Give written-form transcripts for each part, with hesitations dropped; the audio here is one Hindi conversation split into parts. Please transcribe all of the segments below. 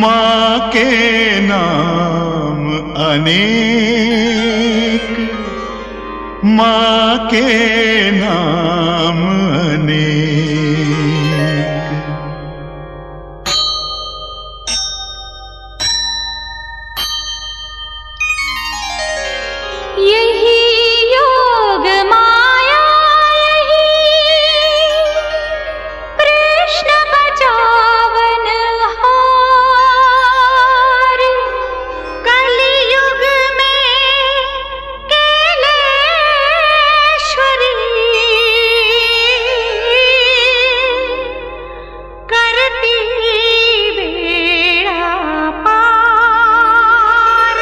माँ के नाम अनेक, माँ के नाम अनेक। यही योग माया, यही कृष्ण बचावन हार। कलयुग में कैलेश्वरी करती बेड़ा पार,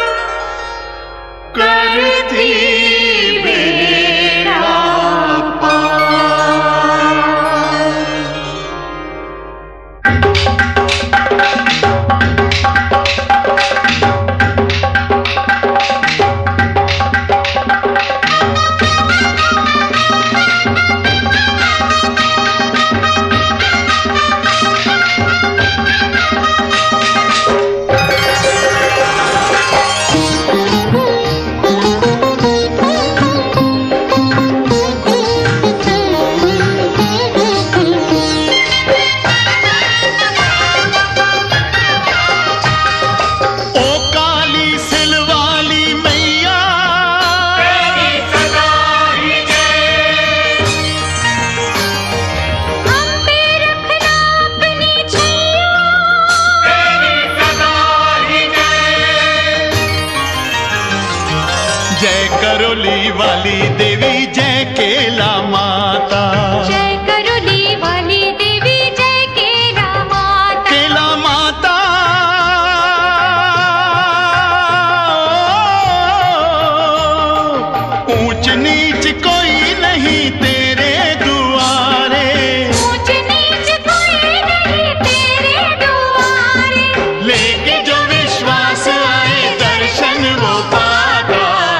करती बेड़ा जय करोली वाली देवी, जय केला माता। जय करोली वाली देवी, जय केला माता। केला माता ऊंच नीच कोई नहीं तेरे दुआरे, ऊंच नीच कोई नहीं तेरे दुआरे। लेके जो विश्वास आए दर्शन वो पाता।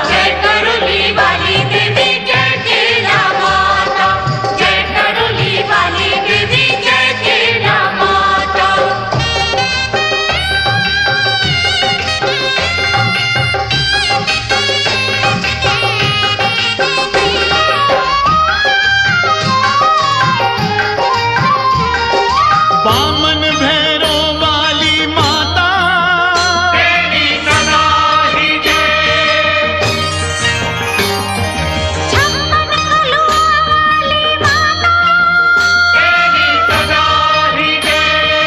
वामन भैरो वाली माता, तेरी सदा ही जय। छप्पन कलुआ वाली माता, तेरी सदा ही जय।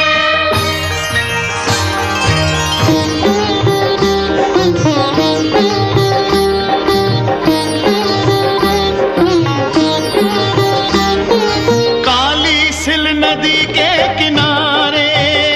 काली सिल नदी के किनारे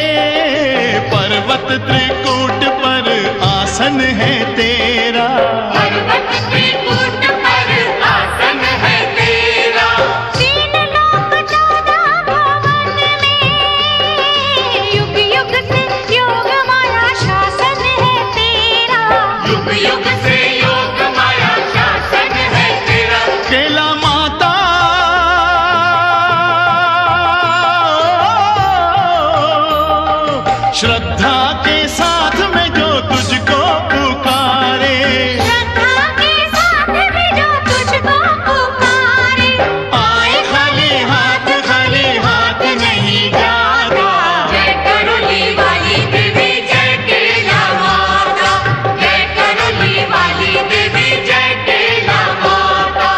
पर्वत त्रिकूट पर आसन है तेरा। पर्वत त्रिकूट पर आसन है तेरा। तीन लोक 14 भवन में युग युग से योग माया शासन है तेरा। युग युग से योग माया शासन है तेरा। केला माता श्रद्धा के साथ में जो तुझको पुकारे, श्रद्धा के साथ में जो तुझको पुकारे। आए खाली हाथ नहीं जाता। जय करोली वाली देवी, जय केला माता। जय करोली वाली देवी, जय केला माता।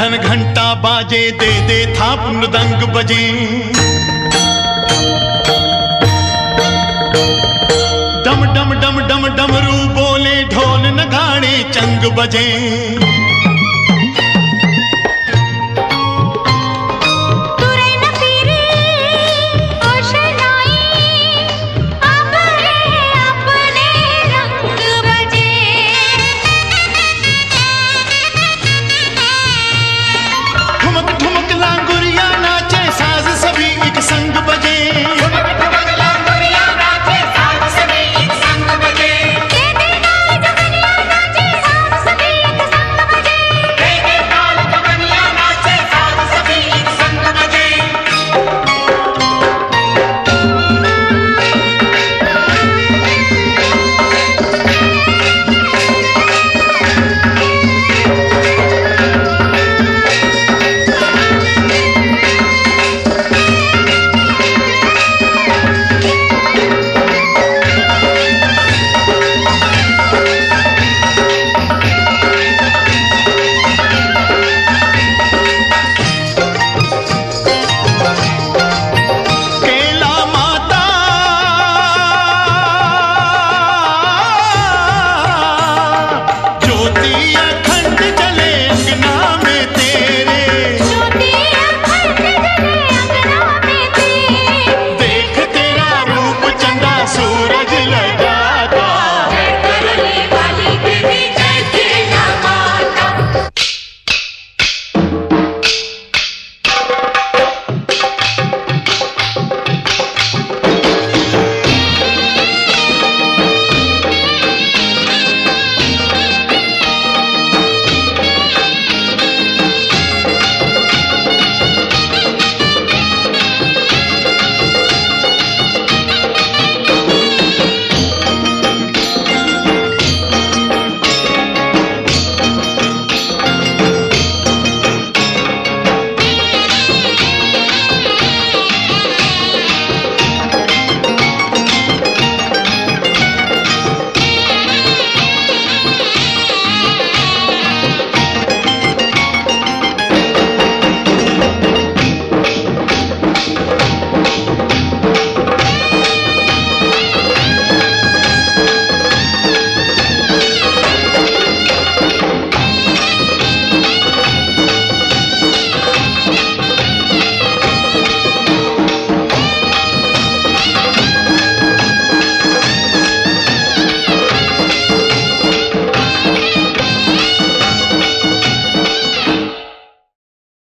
धन घंटा बाजे, दे दे थाप मृदंग बजे। डम डम डम डम डमरू बोले, ढोल नगाड़े चंग बजे।